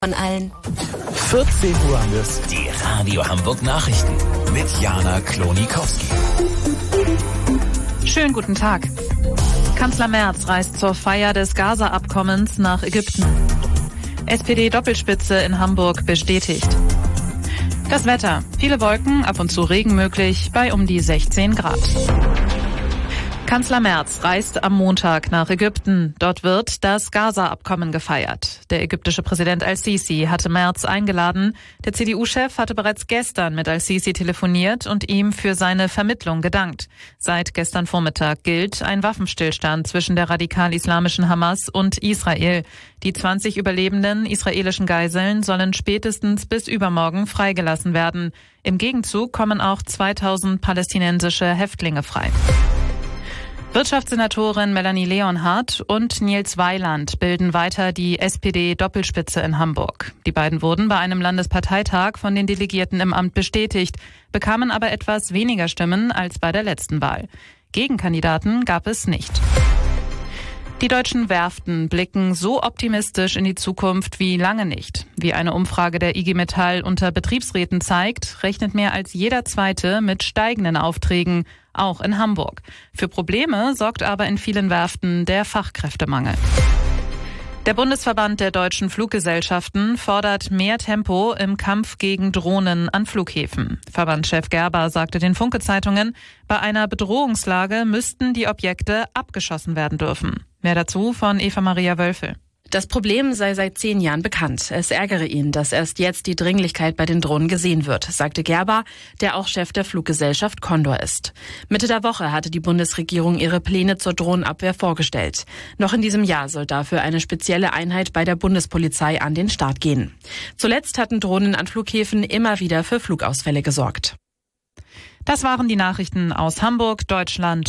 Von allen. 14 Uhr ist die Radio Hamburg Nachrichten mit Jana Klonikowski. Schönen guten Tag. Kanzler Merz reist zur Feier des Gaza-Abkommens nach Ägypten. SPD-Doppelspitze in Hamburg bestätigt. Das Wetter. Viele Wolken, ab und zu Regen möglich, bei um die 16 Grad. Kanzler Merz reist am Montag nach Ägypten. Dort wird das Gaza-Abkommen gefeiert. Der ägyptische Präsident al-Sisi hatte Merz eingeladen. Der CDU-Chef hatte bereits gestern mit al-Sisi telefoniert und ihm für seine Vermittlung gedankt. Seit gestern Vormittag gilt ein Waffenstillstand zwischen der radikal-islamischen Hamas und Israel. Die 20 überlebenden israelischen Geiseln sollen spätestens bis übermorgen freigelassen werden. Im Gegenzug kommen auch 2000 palästinensische Häftlinge frei. Wirtschaftssenatorin Melanie Leonhardt und Nils Weiland bilden weiter die SPD-Doppelspitze in Hamburg. Die beiden wurden bei einem Landesparteitag von den Delegierten im Amt bestätigt, bekamen aber etwas weniger Stimmen als bei der letzten Wahl. Gegenkandidaten gab es nicht. Die deutschen Werften blicken so optimistisch in die Zukunft wie lange nicht. Wie eine Umfrage der IG Metall unter Betriebsräten zeigt, rechnet mehr als jeder Zweite mit steigenden Aufträgen, auch in Hamburg. Für Probleme sorgt aber in vielen Werften der Fachkräftemangel. Der Bundesverband der deutschen Fluggesellschaften fordert mehr Tempo im Kampf gegen Drohnen an Flughäfen. Verbandschef Gerber sagte den Funke-Zeitungen, bei einer Bedrohungslage müssten die Objekte abgeschossen werden dürfen. Mehr dazu von Eva-Maria Wölfel. Das Problem sei seit 10 Jahren bekannt. Es ärgere ihn, dass erst jetzt die Dringlichkeit bei den Drohnen gesehen wird, sagte Gerber, der auch Chef der Fluggesellschaft Condor ist. Mitte der Woche hatte die Bundesregierung ihre Pläne zur Drohnenabwehr vorgestellt. Noch in diesem Jahr soll dafür eine spezielle Einheit bei der Bundespolizei an den Start gehen. Zuletzt hatten Drohnen an Flughäfen immer wieder für Flugausfälle gesorgt. Das waren die Nachrichten aus Hamburg, Deutschland